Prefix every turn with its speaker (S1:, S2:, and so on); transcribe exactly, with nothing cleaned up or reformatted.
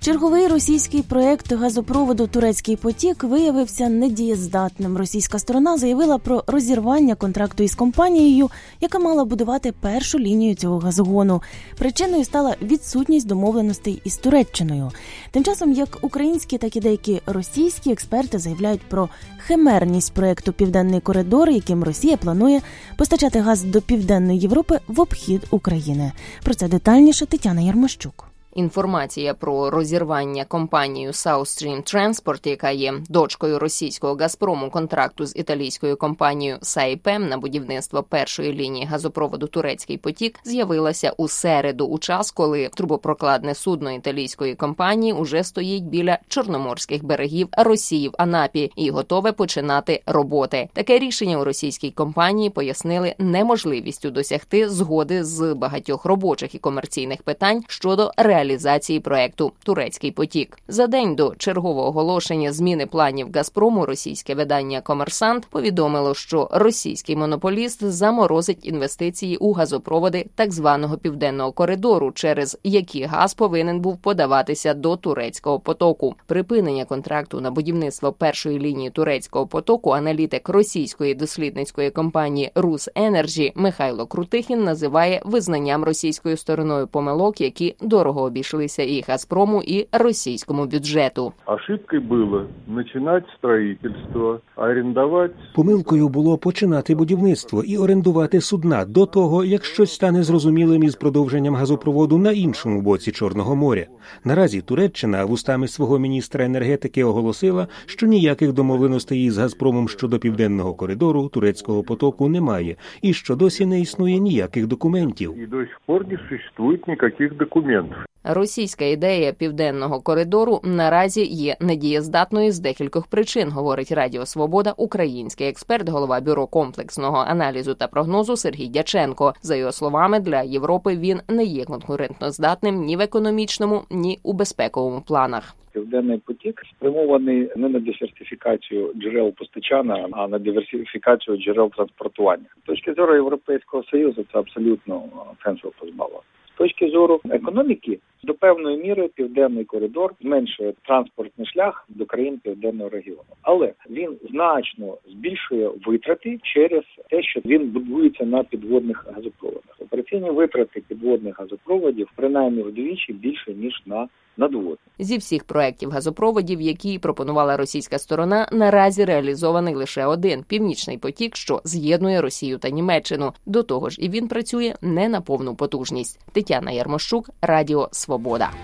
S1: Черговий російський проєкт газопроводу «Турецький потік» виявився недієздатним. Російська сторона заявила про розірвання контракту із компанією, яка мала будувати першу лінію цього газогону. Причиною стала відсутність домовленостей із Туреччиною. Тим часом, як українські, так і деякі російські експерти заявляють про химерність проєкту «Південний коридор», яким Росія планує постачати газ до Південної Європи в обхід України. Про це детальніше Тетяна Ярмощук.
S2: Інформація про розірвання компанією South Stream Transport, яка є дочкою російського «Газпрому», контракту з італійською компанією Saipem на будівництво першої лінії газопроводу «Турецький потік», з'явилася у середу, у час, коли трубопрокладне судно італійської компанії уже стоїть біля чорноморських берегів Росії в Анапі і готове починати роботи. Таке рішення у російській компанії пояснили неможливістю досягти згоди з багатьох робочих і комерційних питань щодо реалізації реалізації проекту «Турецький потік». За день до чергового оголошення зміни планів «Газпрому» російське видання «Комерсант» повідомило, що російський монополіст заморозить інвестиції у газопроводи так званого «Південного коридору», через які газ повинен був подаватися до Турецького потоку. Припинення контракту на будівництво першої лінії Турецького потоку аналітик російської дослідницької компанії «Русенерджі» Михайло Крутихін називає визнанням російською стороною помилок, які дорого обійшлися і «Газпрому», і російському бюджету.
S3: Ошибкою було починати будівництво, орендувати...
S4: Помилкою було починати будівництво і орендувати судна до того, як щось стане зрозумілим із продовженням газопроводу на іншому боці Чорного моря. Наразі Туреччина вустами свого міністра енергетики оголосила, що ніяких домовленостей із «Газпромом» щодо Південного коридору, Турецького потоку немає, і що досі не існує ніяких документів.
S3: І до сих пор не существує ніяких документів.
S2: Російська ідея Південного коридору наразі є недієздатною з декількох причин, говорить Радіо Свобода український експерт, голова Бюро комплексного аналізу та прогнозу Сергій Дяченко. За його словами, для Європи він не є конкурентноздатним ні в економічному, ні у безпековому планах.
S5: Південний потік спрямований не на диверсифікацію джерел постачання, а на диверсифікацію джерел транспортування. З точки зору Європейського Союзу це абсолютно сенсу позбавлено. З точки зору економіки, до певної міри Південний коридор зменшує транспортний шлях до країн Південного регіону. Але він значно збільшує витрати через те, що він будується на підводних газопроводах. Операційні витрати підводних газопроводів принаймні вдвічі більше, ніж на надводних.
S2: Зі всіх проєктів газопроводів, які пропонувала російська сторона, наразі реалізований лише один – «Північний потік», що з'єднує Росію та Німеччину. До того ж, і він працює не на повну потужність. Тетяна Ярмощук, Радіо Свобода.